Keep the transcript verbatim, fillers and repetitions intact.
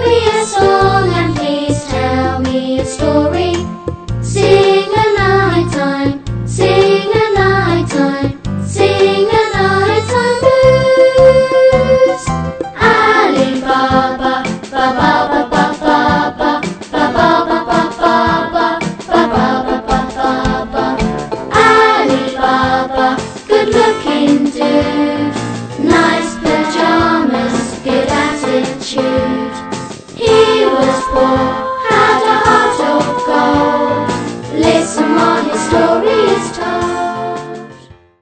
me a song and please tell me a story. Sing a night time, sing a night time, sing a night time blues. Ali Baba, ba ba ba ba ba ba, ba ba ba ba ba ba, ba ba ba ba ba ba. Ali Baba, good looking dude, nice pajamas, good attitude. He was poor